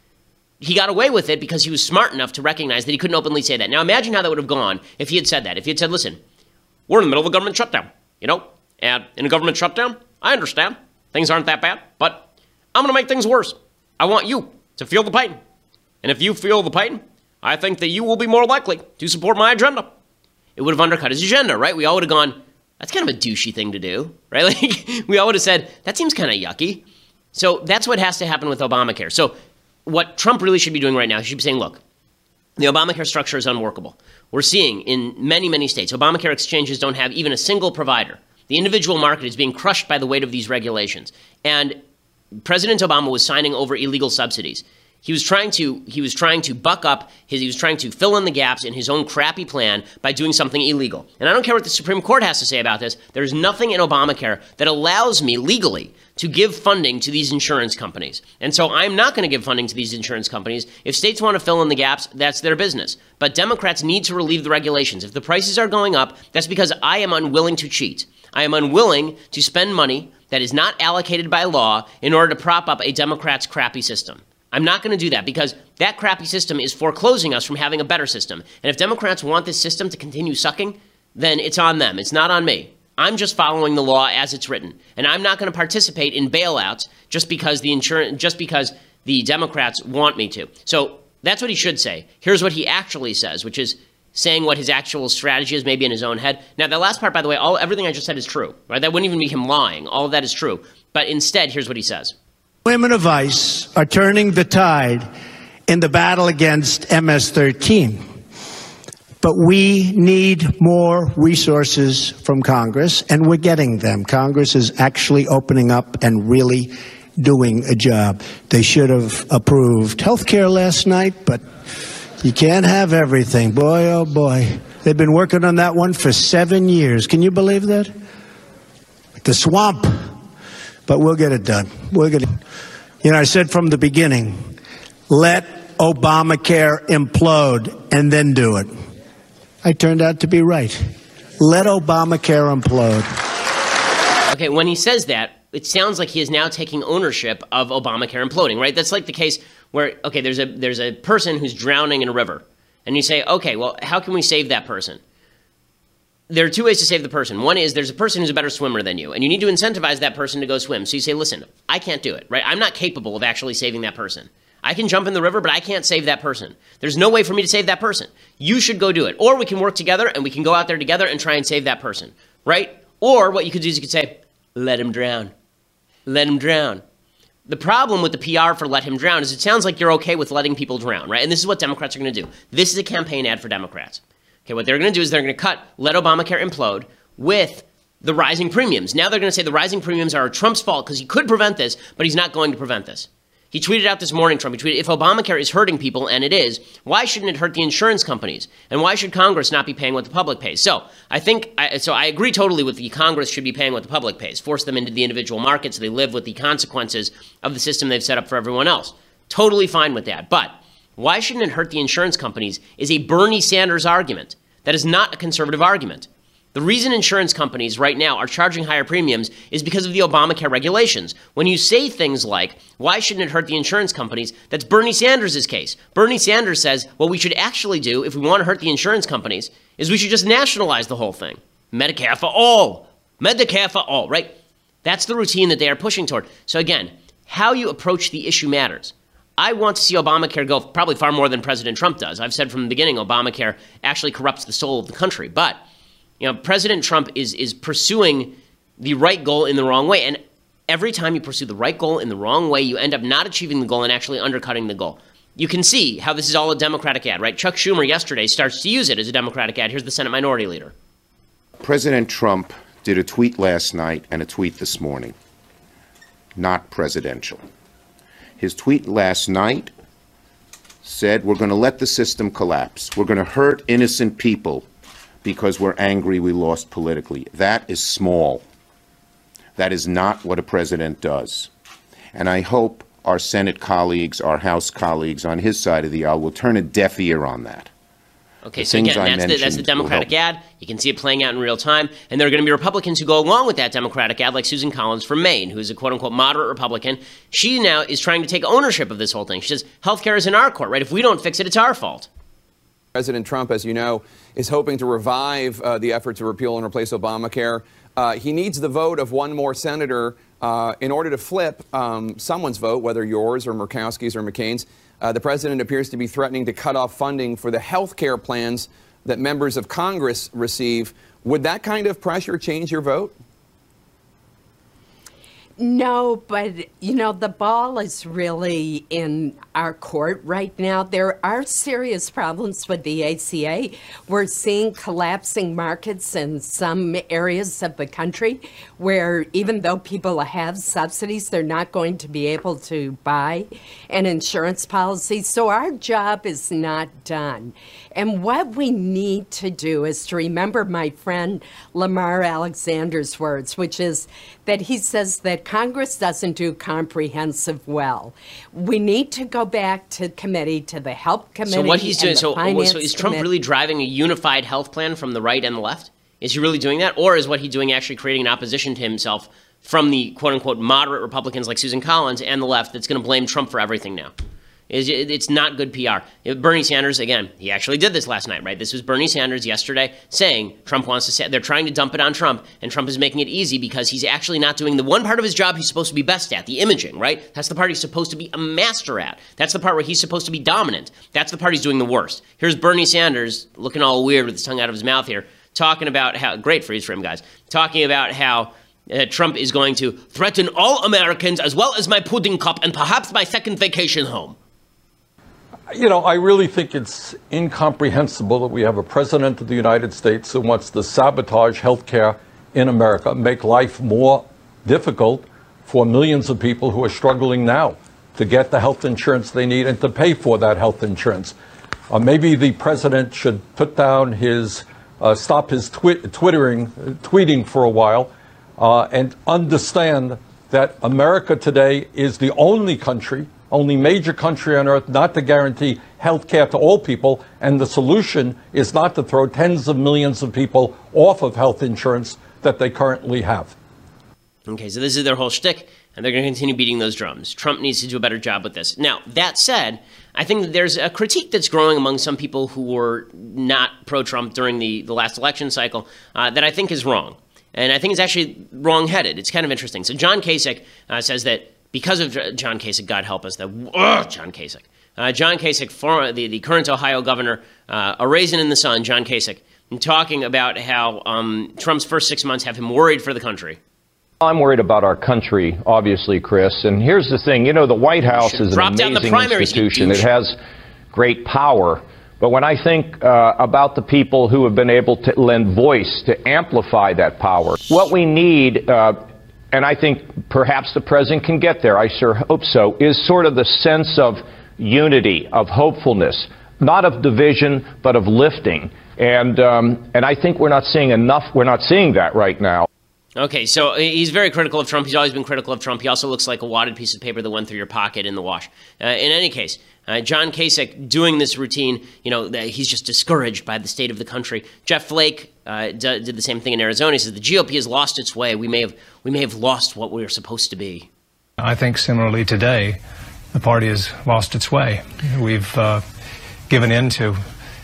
He got away with it because he was smart enough to recognize that he couldn't openly say that. Now imagine how that would have gone if he had said that. If he had said, listen, we're in the middle of a government shutdown, you know, and in a government shutdown, I understand things aren't that bad, but I'm going to make things worse. I want you to feel the pain. And if you feel the pain, I think that you will be more likely to support my agenda. It would have undercut his agenda, right? We all would have gone, that's kind of a douchey thing to do, right? Like, we all would have said, that seems kind of yucky. So that's what has to happen with Obamacare. So what Trump really should be doing right now, he should be saying, look, the Obamacare structure is unworkable. We're seeing in many, many states, Obamacare exchanges don't have even a single provider. The individual market is being crushed by the weight of these regulations. And President Obama was signing over illegal subsidies. He was trying to he was trying to buck up his he was trying to fill in the gaps in his own crappy plan by doing something illegal. And I don't care what the Supreme Court has to say about this. There's nothing in Obamacare that allows me legally to give funding to these insurance companies. And so I'm not going to give funding to these insurance companies. If states want to fill in the gaps, that's their business. But Democrats need to relieve the regulations. If the prices are going up, that's because I am unwilling to cheat. I am unwilling to spend money that is not allocated by law in order to prop up a Democrat's crappy system. I'm not going to do that because that crappy system is foreclosing us from having a better system. And if Democrats want this system to continue sucking, then it's on them. It's not on me. I'm just following the law as it's written. And I'm not going to participate in bailouts just because the insurance, just because the Democrats want me to. So that's what he should say. Here's what he actually says, which is saying what his actual strategy is, maybe in his own head. Now, the last part, by the way, all everything I just said is true, right? That wouldn't even be him lying. All of that is true. But instead, here's what he says. Women of ICE are turning the tide in the battle against M S thirteen. But we need more resources from Congress, and we're getting them. Congress is actually opening up and really doing a job. They should have approved health care last night, but you can't have everything. Boy, oh boy. They've been working on that one for seven years. Can you believe that? The swamp. But we'll get it done. We'll get it. You know, I said from the beginning, let Obamacare implode and then do it. I turned out to be right. Let Obamacare implode. Okay, when he says that, it sounds like he is now taking ownership of Obamacare imploding, right? That's like the case where, okay, there's a there's a person who's drowning in a river. And you say, okay, well, how can we save that person? There are two ways to save the person. One is there's a person who's a better swimmer than you, and you need to incentivize that person to go swim. So you say, listen, I can't do it, right? I'm not capable of actually saving that person. I can jump in the river, but I can't save that person. There's no way for me to save that person. You should go do it. Or we can work together, and we can go out there together and try and save that person, right? Or what you could do is you could say, let him drown. Let him drown. The problem with the P R for let him drown is it sounds like you're okay with letting people drown, right? And this is what Democrats are going to do. This is a campaign ad for Democrats. Okay, what they're going to do is they're going to cut let Obamacare implode with the rising premiums. Now they're going to say the rising premiums are Trump's fault because he could prevent this, but he's not going to prevent this. He tweeted out this morning, Trump, he tweeted, if Obamacare is hurting people, and it is, why shouldn't it hurt the insurance companies? And why should Congress not be paying what the public pays? So I think, I, so I agree totally with the Congress should be paying what the public pays, force them into the individual market so they live with the consequences of the system they've set up for everyone else. Totally fine with that. But why shouldn't it hurt the insurance companies is a Bernie Sanders argument. That is not a conservative argument. The reason insurance companies right now are charging higher premiums is because of the Obamacare regulations. When you say things like, why shouldn't it hurt the insurance companies, that's Bernie Sanders' case. Bernie Sanders says, what we should actually do if we want to hurt the insurance companies is we should just nationalize the whole thing. Medicare for all. Medicare for all, right? That's the routine that they are pushing toward. So again, how you approach the issue matters. I want to see Obamacare go probably far more than President Trump does. I've said from the beginning, Obamacare actually corrupts the soul of the country. But you know, President Trump is is pursuing the right goal in the wrong way. And every time you pursue the right goal in the wrong way, you end up not achieving the goal and actually undercutting the goal. You can see how this is all a Democratic ad, right? Chuck Schumer yesterday starts to use it as a Democratic ad. Here's the Senate Minority Leader. President Trump did a tweet last night and a tweet this morning. Not presidential. His tweet last night said, we're going to let the system collapse. We're going to hurt innocent people because we're angry we lost politically. That is small. That is not what a president does. And I hope our Senate colleagues, our House colleagues on his side of the aisle will turn a deaf ear on that. Okay, so again, that's the, that's the Democratic ad. You can see it playing out in real time. And there are going to be Republicans who go along with that Democratic ad, like Susan Collins from Maine, who's a quote-unquote moderate Republican. She now is trying to take ownership of this whole thing. She says, healthcare is in our court, right? If we don't fix it, it's our fault. President Trump, as you know, is hoping to revive uh, the effort to repeal and replace Obamacare. Uh, he needs the vote of one more senator uh, in order to flip um, someone's vote, whether yours or Murkowski's or McCain's. Uh, the president appears to be threatening to cut off funding for the health care plans that members of Congress receive. Would that kind of pressure change your vote? No, but, you know, the ball is really in our court right now. There are serious problems with the A C A. We're seeing collapsing markets in some areas of the country where even though people have subsidies, they're not going to be able to buy an insurance policy. So our job is not done. And what we need to do is to remember my friend Lamar Alexander's words, which is that he says that Congress doesn't do comprehensive well. We need to go back to committee, to the Health Committee. So what he's doing, so, so is Trump really driving a unified health plan from the right and the left? Is he really doing that? Or is what he's doing actually creating an opposition to himself from the quote-unquote moderate Republicans like Susan Collins and the left that's going to blame Trump for everything now? It's not good P R. Bernie Sanders, again, he actually did this last night, right? This was Bernie Sanders yesterday saying Trump wants to say, they're trying to dump it on Trump, and Trump is making it easy because he's actually not doing the one part of his job he's supposed to be best at, the imaging, right? That's the part he's supposed to be a master at. That's the part where he's supposed to be dominant. That's the part he's doing the worst. Here's Bernie Sanders looking all weird with his tongue out of his mouth here, talking about how, great freeze frame, guys, talking about how uh, Trump is going to threaten all Americans as well as my pudding cup and perhaps my second vacation home. You know, I really think it's incomprehensible that we have a president of the United States who wants to sabotage health care in America, make life more difficult for millions of people who are struggling now to get the health insurance they need and to pay for that health insurance. Uh, maybe the president should put down his, uh, stop his twi twittering, uh, tweeting for a while uh, and understand that America today is the only country only major country on earth not to guarantee health care to all people, and the solution is not to throw tens of millions of people off of health insurance that they currently have. Okay, so this is their whole shtick, and they're going to continue beating those drums. Trump needs to do a better job with this. Now, that said, I think that there's a critique that's growing among some people who were not pro-Trump during the, the last election cycle uh, that I think is wrong. And I think it's actually wrong-headed. It's kind of interesting. So John Kasich uh, says that because of John Kasich, God help us, that uh, John Kasich, uh, John Kasich, former, the, the current Ohio governor, uh, a raisin in the sun, John Kasich, and talking about how um, Trump's first six months have him worried for the country. I'm worried about our country, obviously, Chris. And here's the thing, you know, the White House is an amazing institution. It has great power. But when I think uh, about the people who have been able to lend voice to amplify that power, what we need, uh, and I think perhaps the president can get there, I sure hope so, is sort of the sense of unity, of hopefulness, not of division, but of lifting. And um, and I think we're not seeing enough, we're not seeing that right now. Okay, so he's very critical of Trump. He's always been critical of Trump. He also looks like a wadded piece of paper that went through your pocket in the wash. Uh, in any case, uh, John Kasich doing this routine, you know, that he's just discouraged by the state of the country. Jeff Flake uh, d- did the same thing in Arizona. He says the G O P has lost its way. We may have we may have lost what we were supposed to be. I think similarly today, the party has lost its way. We've uh, given in to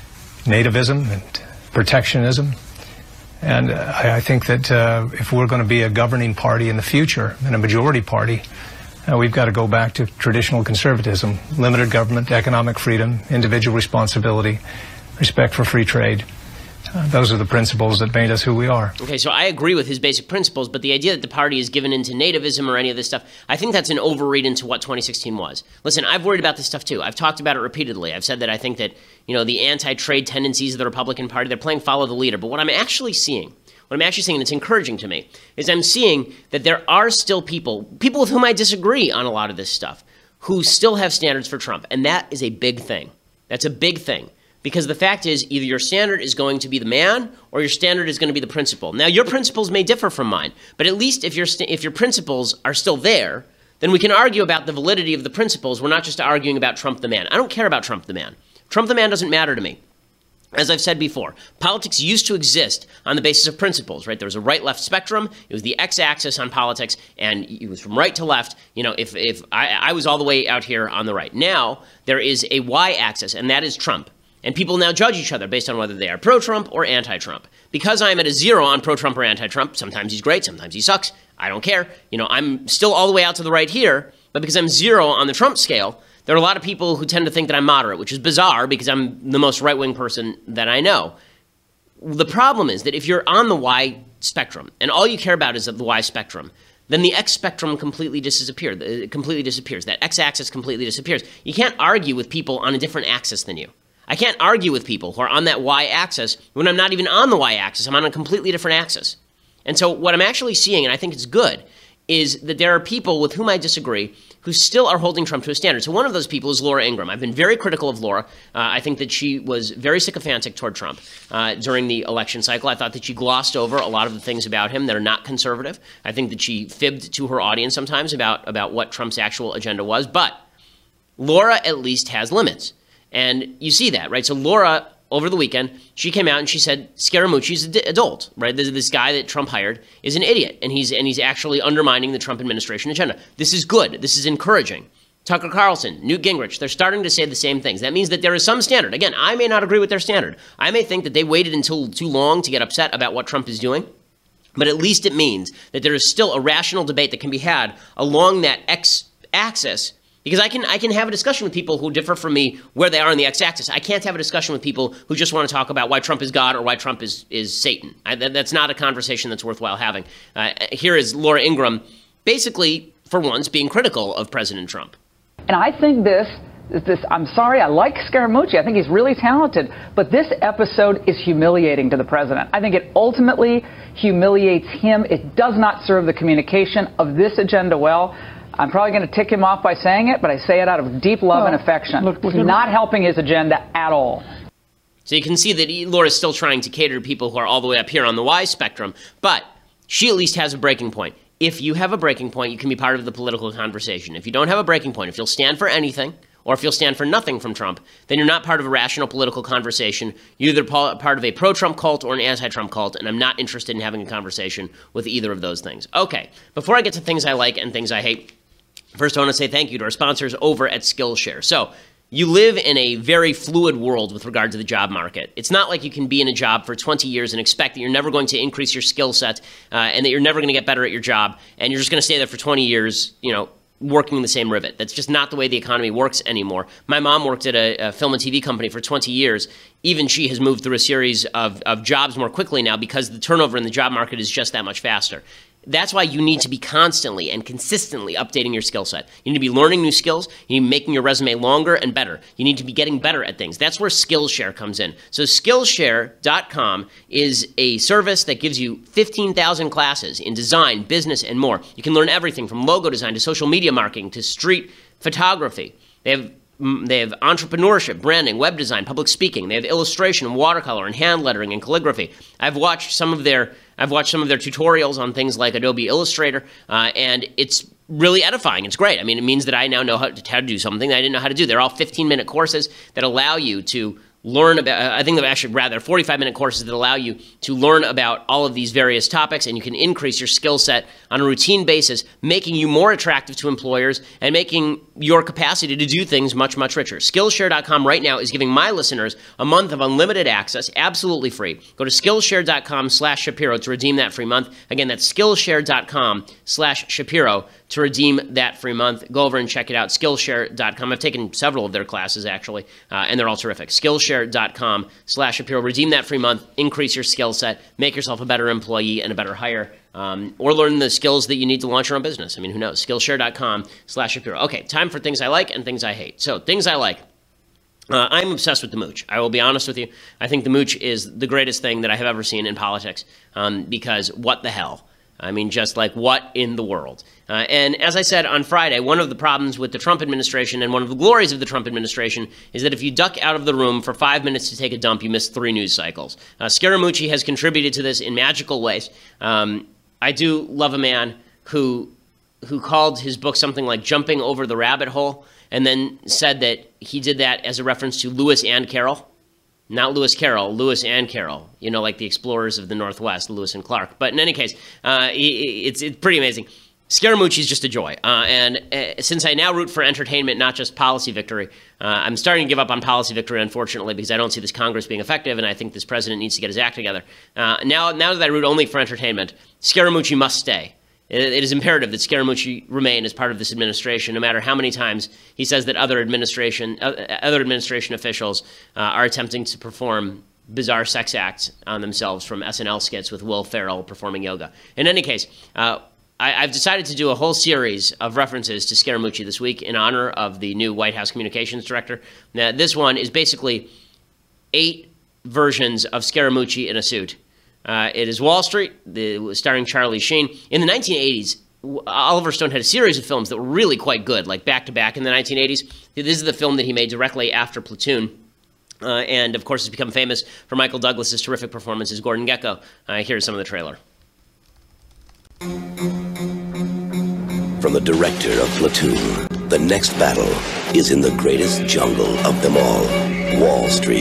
nativism and protectionism. And uh, I think that uh, if we're going to be a governing party in the future and a majority party, uh, we've got to go back to traditional conservatism, limited government, economic freedom, individual responsibility, respect for free trade. Uh, those are the principles that made us who we are. Okay, so I agree with his basic principles, but the idea that the party is given into nativism or any of this stuff, I think that's an overread into what twenty sixteen was. Listen, I've worried about this stuff too. I've talked about it repeatedly. I've said that I think that, you know, the anti-trade tendencies of the Republican Party, they're playing follow the leader. But what I'm actually seeing, what I'm actually seeing, and it's encouraging to me, is I'm seeing that there are still people, people with whom I disagree on a lot of this stuff, who still have standards for Trump. And that is a big thing. That's a big thing. Because the fact is, either your standard is going to be the man or your standard is going to be the principle. Now, your principles may differ from mine, but at least if your st- if your principles are still there, then we can argue about the validity of the principles. We're not just arguing about Trump the man. I don't care about Trump the man. Trump the man doesn't matter to me. As I've said before, politics used to exist on the basis of principles, right? There was a right-left spectrum. It was the x-axis on politics, and it was from right to left. You know, if, if I, I was all the way out here on the right. Now, there is a y-axis, and that is Trump. And people now judge each other based on whether they are pro-Trump or anti-Trump. Because I'm at a zero on pro-Trump or anti-Trump, sometimes he's great, sometimes he sucks. I don't care. You know, I'm still all the way out to the right here, but because I'm zero on the Trump scale, there are a lot of people who tend to think that I'm moderate, which is bizarre because I'm the most right-wing person that I know. The problem is that if you're on the Y spectrum, and all you care about is the Y spectrum, then the X spectrum completely disappears. It completely disappears. That X-axis completely disappears. You can't argue with people on a different axis than you. I can't argue with people who are on that y-axis when I'm not even on the y-axis. I'm on a completely different axis. And so what I'm actually seeing, and I think it's good, is that there are people with whom I disagree who still are holding Trump to a standard. So one of those people is Laura Ingraham. I've been very critical of Laura. Uh, I think that she was very sycophantic toward Trump uh, during the election cycle. I thought that she glossed over a lot of the things about him that are not conservative. I think that she fibbed to her audience sometimes about, about what Trump's actual agenda was. But Laura at least has limits. And you see that, right? So Laura, over the weekend, she came out and she said Scaramucci's an adult, right? This, this guy that Trump hired is an idiot, and he's and he's actually undermining the Trump administration agenda. This is good. This is encouraging. Tucker Carlson, Newt Gingrich, they're starting to say the same things. That means that there is some standard. Again, I may not agree with their standard. I may think that they waited until too long to get upset about what Trump is doing. But at least it means that there is still a rational debate that can be had along that x-axis. Because I can I can have a discussion with people who differ from me where they are on the x-axis. I can't have a discussion with people who just want to talk about why Trump is God or why Trump is, is Satan. I, that, that's not a conversation that's worthwhile having. Uh, here is Laura Ingraham, basically, for once, being critical of President Trump. And I think this, this I'm sorry, I like Scaramucci. I think he's really talented. But this episode is humiliating to the president. I think it ultimately humiliates him. It does not serve the communication of this agenda well. I'm probably going to tick him off by saying it, but I say it out of deep love well, and affection. Look, look, it's not helping his agenda at all. So you can see that Laura's still trying to cater to people who are all the way up here on the Y spectrum, but she at least has a breaking point. If you have a breaking point, you can be part of the political conversation. If you don't have a breaking point, if you'll stand for anything, or if you'll stand for nothing from Trump, then you're not part of a rational political conversation. You're either part of a pro-Trump cult or an anti-Trump cult, and I'm not interested in having a conversation with either of those things. Okay, before I get to things I like and things I hate, first, I want to say thank you to our sponsors over at Skillshare. So you live in a very fluid world with regard to the job market. It's not like you can be in a job for twenty years and expect that you're never going to increase your skill set uh, and that you're never going to get better at your job, and you're just going to stay there for twenty years, you know, working the same rivet. That's just not the way the economy works anymore. My mom worked at a, a film and T V company for twenty years. Even she has moved through a series of, of jobs more quickly now because the turnover in the job market is just that much faster. That's why you need to be constantly and consistently updating your skill set. You need to be learning new skills. You need to be making your resume longer and better. You need to be getting better at things. That's where Skillshare comes in. So Skillshare dot com is a service that gives you fifteen thousand classes in design, business, and more. You can learn everything from logo design to social media marketing to street photography. They have They have entrepreneurship, branding, web design, public speaking. They have illustration and watercolor and hand lettering and calligraphy. I've watched some of their I've watched some of their tutorials on things like Adobe Illustrator, uh, and it's really edifying. It's great. I mean, it means that I now know how to, how to do something that I didn't know how to do. They're all fifteen-minute courses that allow you to learn about, I think they're actually rather forty-five minute courses that allow you to learn about all of these various topics, and you can increase your skill set on a routine basis, making you more attractive to employers and making your capacity to do things much, much richer. Skillshare dot com right now is giving my listeners a month of unlimited access, absolutely free. Go to Skillshare dot com slash Shapiro to redeem that free month. Again, that's Skillshare dot com slash Shapiro to redeem that free month. Go over and check it out, Skillshare dot com. I've taken several of their classes, actually, uh, and they're all terrific. Skillshare dot com slash Shapiro. Redeem that free month, increase your skill set, make yourself a better employee and a better hire, um, or learn the skills that you need to launch your own business. I mean, who knows? Skillshare dot com slash Shapiro. Okay, time for things I like and things I hate. So, things I like. Uh, I'm obsessed with the mooch. I will be honest with you. I think the mooch is the greatest thing that I have ever seen in politics, um, because what the hell? I mean, just like, what in the world? Uh, and as I said on Friday, one of the problems with the Trump administration and one of the glories of the Trump administration is that if you duck out of the room for five minutes to take a dump, you miss three news cycles. Uh, Scaramucci has contributed to this in magical ways. Um, I do love a man who who called his book something like Jumping Over the Rabbit Hole, and then said that he did that as a reference to Lewis and Carroll. Not Lewis Carroll, Lewis and Carroll, you know, like the explorers of the Northwest, Lewis and Clark. But in any case, uh, it's, it's pretty amazing. Scaramucci is just a joy. Uh, and uh, since I now root for entertainment, not just policy victory, uh, I'm starting to give up on policy victory, unfortunately, because I don't see this Congress being effective, and I think this president needs to get his act together. Uh, now, now that I root only for entertainment, Scaramucci must stay. It is imperative that Scaramucci remain as part of this administration, no matter how many times he says that other administration uh, other administration officials uh, are attempting to perform bizarre sex acts on themselves, from S N L skits with Will Ferrell performing yoga. In any case, uh, I, I've decided to do a whole series of references to Scaramucci this week in honor of the new White House communications director. Now, this one is basically eight versions of Scaramucci in a suit. Uh, it is Wall Street, the, starring Charlie Sheen. In the nineteen eighties, Oliver Stone had a series of films that were really quite good, like back-to-back in the nineteen eighties. This is the film that he made directly after Platoon. Uh, and, of course, has become famous for Michael Douglas's terrific performance as Gordon Gekko. Uh, here's some of the trailer. From the director of Platoon, the next battle is in the greatest jungle of them all, Wall Street.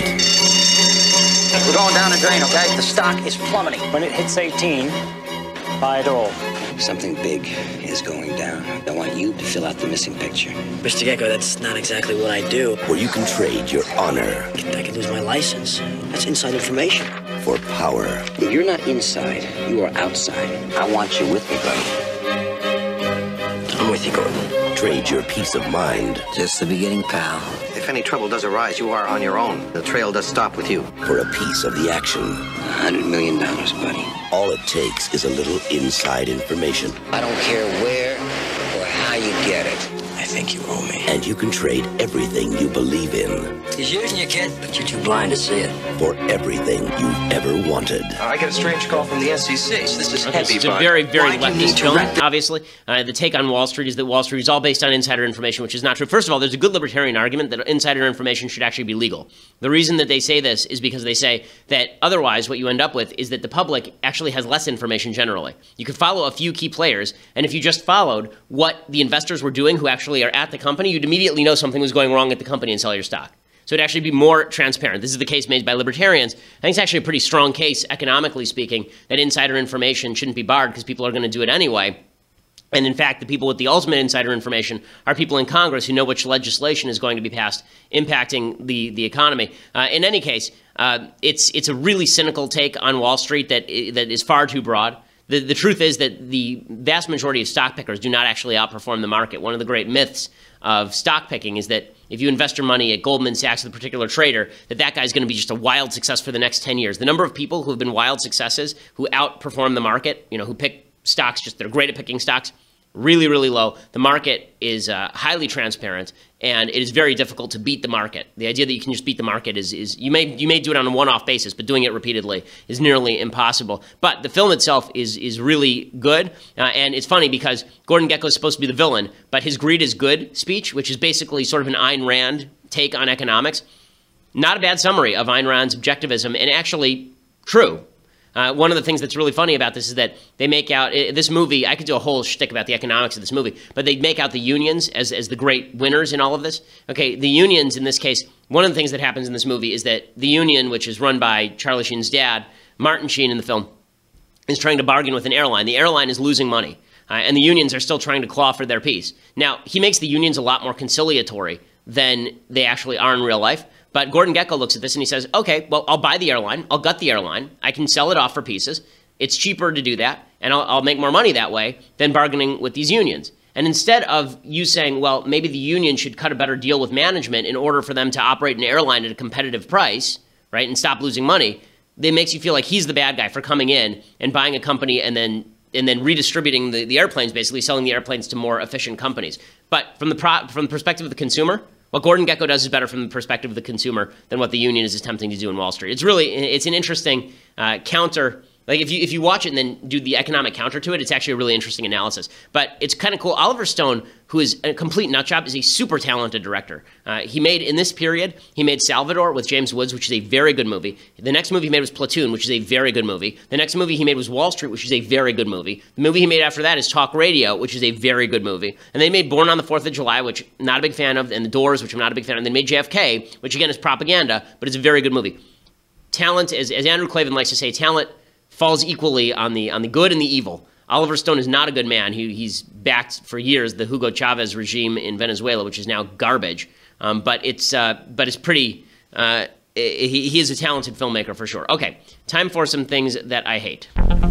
We're going down the drain, okay? The stock is plummeting. When it hits eighteen, buy it all. Something big is going down. I want you to fill out the missing picture. Mister Gekko, that's not exactly what I do. Where you can trade your honor. I could lose my license. That's inside information. For power. If you're not inside, you are outside. I want you with me, buddy. I'm with you, Gordon. Trade your peace of mind. Just the beginning, pal. If any trouble does arise, you are on your own. The trail does stop with you. For a piece of the action. A hundred million dollars, buddy. All it takes is a little inside information. I don't care where or how you get it. I think you owe me. And you can trade everything you believe in. He's using you, kid, but you're too blind to see it. For everything you've ever wanted. Uh, I get a strange call from the S E C. So this is okay, heavy. It's a very, very leftist film, obviously. Uh, the take on Wall Street is that Wall Street is all based on insider information, which is not true. First of all, there's a good libertarian argument that insider information should actually be legal. The reason that they say this is because they say that otherwise what you end up with is that the public actually has less information generally. You could follow a few key players, and if you just followed what the investors were doing who actually are at the company, you'd immediately know something was going wrong at the company and sell your stock. So it'd actually be more transparent. This is the case made by libertarians. I think it's actually a pretty strong case, economically speaking, that insider information shouldn't be barred because people are going to do it anyway. And in fact, the people with the ultimate insider information are people in Congress who know which legislation is going to be passed, impacting the, the economy. Uh, in any case, uh, it's, it's a really cynical take on Wall Street that, that is far too broad. The, the truth is that the vast majority of stock pickers do not actually outperform the market. One of the great myths of stock picking is that if you invest your money at Goldman Sachs with a particular trader, that that guy's going to be just a wild success for the next ten years. The number of people who have been wild successes, who outperform the market, you know, who pick stocks, just they're great at picking stocks, really, really low. The market is uh, highly transparent, and it is very difficult to beat the market. The idea that you can just beat the market is, is you may you may do it on a one-off basis, but doing it repeatedly is nearly impossible. But the film itself is is really good, uh, and it's funny because Gordon Gekko is supposed to be the villain, but his greed is good speech, which is basically sort of an Ayn Rand take on economics. Not a bad summary of Ayn Rand's objectivism, and actually true. Uh, one of the things that's really funny about this is that they make out, uh, this movie, I could do a whole shtick about the economics of this movie, but they make out the unions as, as the great winners in all of this. Okay, the unions in this case, one of the things that happens in this movie is that the union, which is run by Charlie Sheen's dad, Martin Sheen in the film, is trying to bargain with an airline. The airline is losing money, uh, and the unions are still trying to claw for their piece. Now, he makes the unions a lot more conciliatory than they actually are in real life. But Gordon Gekko looks at this and he says, okay, well, I'll buy the airline. I'll gut the airline. I can sell it off for pieces. It's cheaper to do that, and I'll, I'll make more money that way than bargaining with these unions. And instead of you saying, well, maybe the union should cut a better deal with management in order for them to operate an airline at a competitive price, right, and stop losing money, it makes you feel like he's the bad guy for coming in and buying a company and then and then redistributing the, the airplanes, basically selling the airplanes to more efficient companies. But from the pro, from the perspective of the consumer, what Gordon Gekko does is better from the perspective of the consumer than what the union is attempting to do in Wall Street. It's really, it's an interesting uh, counter. Like if you if you watch it and then do the economic counter to it, it's actually a really interesting analysis. But it's kind of cool. Oliver Stone, who is a complete nutjob, is a super talented director. Uh, he made, in this period, he made Salvador with James Woods, which is a very good movie. The next movie he made was Platoon, which is a very good movie. The next movie he made was Wall Street, which is a very good movie. The movie he made after that is Talk Radio, which is a very good movie. And they made Born on the Fourth of July, which I'm not a big fan of, and The Doors, which I'm not a big fan of. And they made J F K, which again is propaganda, but it's a very good movie. Talent, as, as Andrew Klavan likes to say, talent falls equally on the on the good and the evil. Oliver Stone is not a good man. He, he's backed for years the Hugo Chavez regime in Venezuela, which is now garbage. Um, but it's uh, but it's pretty. Uh, he, he is a talented filmmaker for sure. Okay, time for some things that I hate.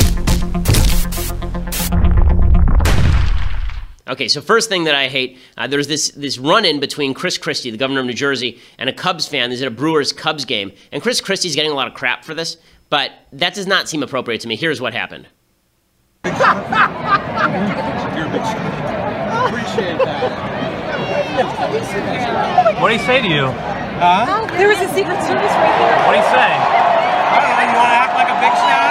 Okay, so first thing that I hate, uh, there's this this run-in between Chris Christie, the governor of New Jersey, and a Cubs fan. He's at a Brewers-Cubs game, and Chris Christie's getting a lot of crap for this. But that does not seem appropriate to me. Here's what happened. You're a big shot. Appreciate that. What did he say to you? Huh? There was a Secret Service right there. What did he say? I don't know. You want to act like a big shot?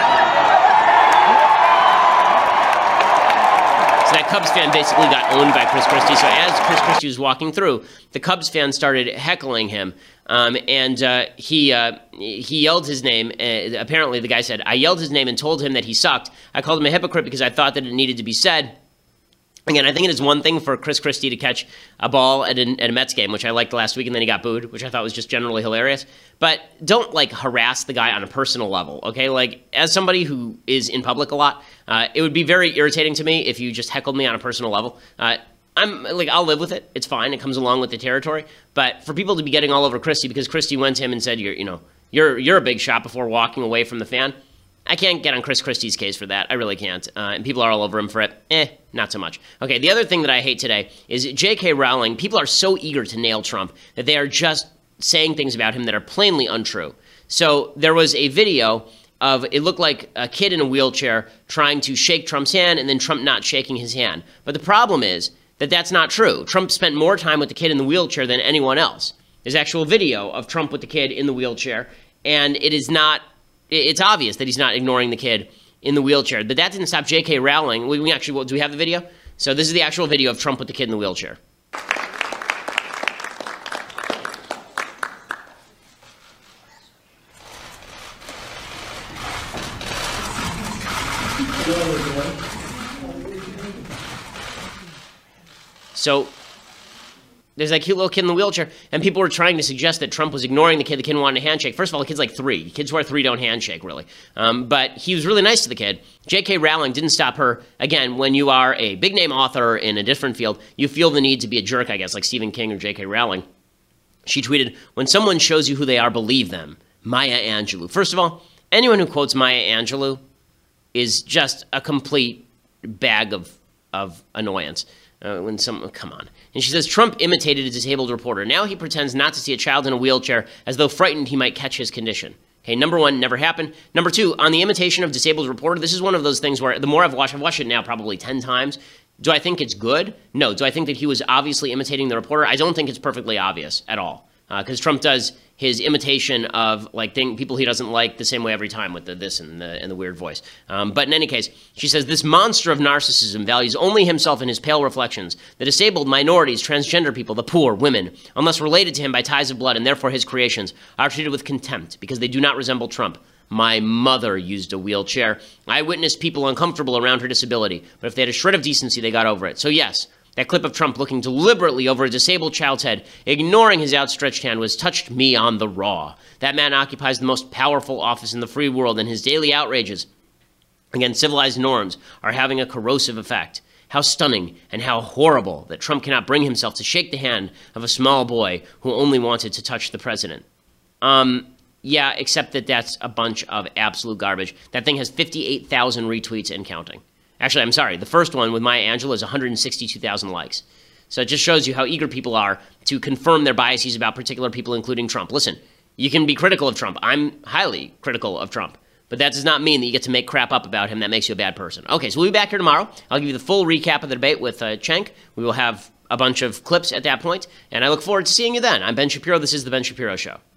So that Cubs fan basically got owned by Chris Christie. So as Chris Christie was walking through, the Cubs fan started heckling him. Um, and uh, he uh, he yelled his name. Uh, apparently, the guy said, I yelled his name and told him that he sucked. I called him a hypocrite because I thought that it needed to be said. Again, I think it is one thing for Chris Christie to catch a ball at a, at a Mets game, which I liked last week, and then he got booed, which I thought was just generally hilarious. But don't, like, harass the guy on a personal level, okay? Like, as somebody who is in public a lot, uh, it would be very irritating to me if you just heckled me on a personal level. Uh, I'm like, I'll live with it. It's fine. It comes along with the territory. But for people to be getting all over Christie because Christie went to him and said, "You're, you know, you're you're a big shot," before walking away from the fan, I can't get on Chris Christie's case for that. I really can't. Uh, and people are all over him for it. Eh, not so much. Okay, the other thing that I hate today is J K Rowling. People are so eager to nail Trump that they are just saying things about him that are plainly untrue. So there was a video of, it looked like a kid in a wheelchair trying to shake Trump's hand and then Trump not shaking his hand. But the problem is that that's not true. Trump spent more time with the kid in the wheelchair than anyone else. There's actual video of Trump with the kid in the wheelchair, and it is not, it's obvious that he's not ignoring the kid in the wheelchair. But that didn't stop J K Rowling. We, we actually, do we have the video? So this is the actual video of Trump with the kid in the wheelchair. So there's that cute little kid in the wheelchair, and people were trying to suggest that Trump was ignoring the kid. The kid wanted a handshake. First of all, the kid's like three. Kids who are three don't handshake, really. Um, but he was really nice to the kid. J K Rowling didn't stop her. Again, when you are a big-name author in a different field, you feel the need to be a jerk, I guess, like Stephen King or J K Rowling. She tweeted, "When someone shows you who they are, believe them. Maya Angelou." First of all, anyone who quotes Maya Angelou is just a complete bag of, of annoyance. Uh, when some, oh, come on. And she says, Trump imitated a disabled reporter. Now he pretends not to see a child in a wheelchair as though frightened he might catch his condition. Okay, number one, never happened. Number two, on the imitation of disabled reporter, this is one of those things where the more I've watched, I've watched it now probably ten times. Do I think it's good? No. Do I think that he was obviously imitating the reporter? I don't think it's perfectly obvious at all. Because uh, Trump does his imitation of like thing, people he doesn't like the same way every time with the this and the, and the weird voice. Um, but in any case, she says, this monster of narcissism values only himself and his pale reflections. The disabled, minorities, transgender people, the poor, women, unless related to him by ties of blood and therefore his creations, are treated with contempt because they do not resemble Trump. My mother used a wheelchair. I witnessed people uncomfortable around her disability, but if they had a shred of decency, they got over it. So yes, that clip of Trump looking deliberately over a disabled child's head, ignoring his outstretched hand, was touched me on the raw. That man occupies the most powerful office in the free world, and his daily outrages against civilized norms are having a corrosive effect. How stunning and how horrible that Trump cannot bring himself to shake the hand of a small boy who only wanted to touch the president. Um, yeah, except that that's a bunch of absolute garbage. That thing has fifty-eight thousand retweets and counting. Actually, I'm sorry. The first one with Maya Angelou is one hundred sixty-two thousand likes. So it just shows you how eager people are to confirm their biases about particular people, including Trump. Listen, you can be critical of Trump. I'm highly critical of Trump. But that does not mean that you get to make crap up about him that makes you a bad person. Okay, so we'll be back here tomorrow. I'll give you the full recap of the debate with uh, Cenk. We will have a bunch of clips at that point, and I look forward to seeing you then. I'm Ben Shapiro. This is The Ben Shapiro Show.